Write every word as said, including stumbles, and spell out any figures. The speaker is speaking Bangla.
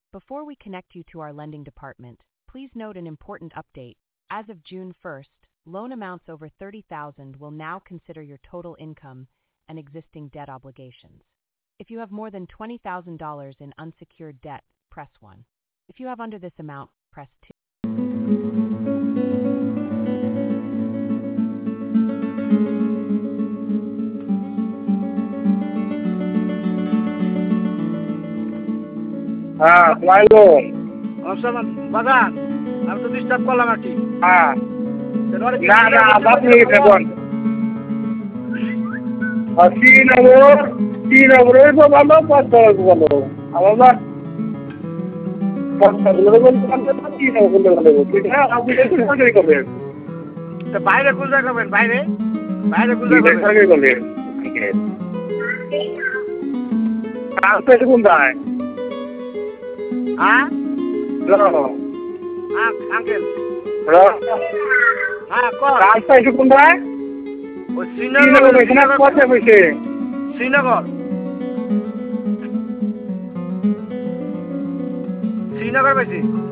Before we connect you to our lending department, please note an important update. As of June first, loan amounts over thirty thousand dollars will now consider your total income and existing debt obligations. If you have more than twenty thousand dollars in unsecured debt, press one. If you have under this amount, press two. হ্যাঁ লাইলো অবসমান বাগান আমি তো ডিস্টার্ব করলাম আর কি হ্যাঁ না না আপনি দেখুন শ্রীনগর শ্রীনগরে তো ভালো পাঁচশো ভালো আলাদা পাঁচশো বলতে শ্রীনগর ভালো ঠিক আছে আপনি দেখুন সরকারি করবেন তো বাইরে কোন জায়গা করবেন বাইরে বাইরে কোন জায়গা করবেন সরকারি করবেন ঠিক আছে আপনি কোন যায় হ্যাঁ হ্যালো হ্যাঁ আঙ্কেল হ্যালো হ্যাঁ কর রাস্তা একটু কোন যায় ও শ্রীনগর এখানে কত হয়েছে শ্রীনগর শ্রীনগর বেশি